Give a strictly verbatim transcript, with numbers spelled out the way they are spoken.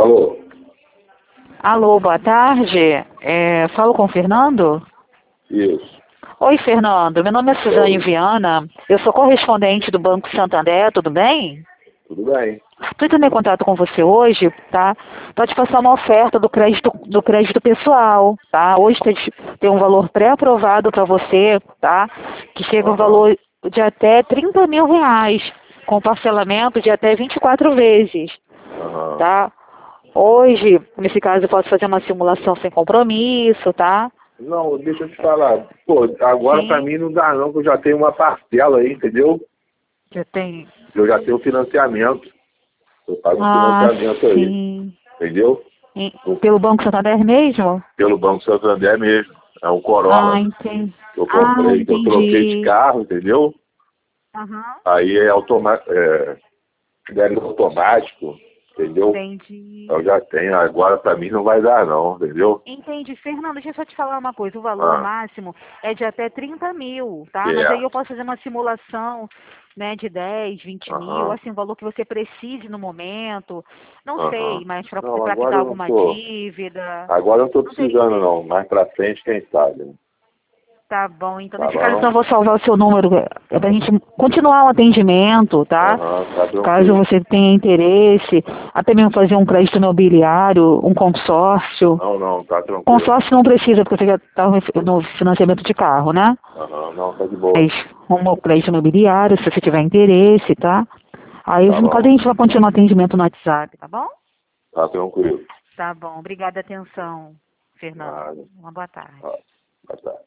Alô? Alô, boa tarde. É, falo com o Fernando? Isso. Oi, Fernando. Meu nome é Suzane Viana. Eu sou correspondente do Banco Santander, tudo bem? Tudo bem. Estou entrando em contato com você hoje, tá? Para te passar uma oferta do crédito, do crédito pessoal, tá? Hoje tem, tem um valor pré-aprovado para você, tá? Que chega a um Aham. valor de até trinta mil reais, com parcelamento de até vinte e quatro vezes, Aham. tá? Hoje, nesse caso, eu posso fazer uma simulação sem compromisso, tá? Não, deixa eu te falar. Pô, agora Sim. pra mim não dá não, que eu já tenho uma parcela aí, entendeu? Já tem. Eu já tenho financiamento. Eu pago um Ah, financiamento aí, sim. entendeu? E- Pelo Banco Santander mesmo? Pelo Banco Santander mesmo. É um Ah, Corolla entendi. que eu Ah, comprei, que eu troquei de entendi. carro, entendeu? Aham. Aí é automático, é, débito automático, entendeu? Entendi. Eu já tenho, agora pra mim não vai dar não, entendeu? Entendi. Fernando, deixa eu só te falar uma coisa. O valor Ah, máximo é de até trinta mil, tá? Mas aí eu certo. posso fazer uma simulação, né, de dez, vinte mil, Aham, assim, o valor que você precise no momento. Não aham. sei, mas Não, para agora quitar eu não alguma tô. dívida. Agora eu não tô Não teria. precisando não. Mais pra frente, quem sabe, né? Tá bom, então Tá nesse caso bom? eu vou salvar o seu número, é pra gente continuar o atendimento, tá? Aham, tá Caso tranquilo. você tenha interesse, até mesmo fazer um crédito imobiliário, um consórcio. Não, não, tá tranquilo. Consórcio não precisa, porque você já está no financiamento de carro, né? Aham, não, tá de boa. Mas um crédito imobiliário, se você tiver interesse, tá? Aí Tá no caso a bom, gente vai continuar o atendimento no WhatsApp, tá bom? tá tranquilo. Tá bom, obrigada a atenção, Fernando. Nada. Uma boa tarde. Ó, boa tarde.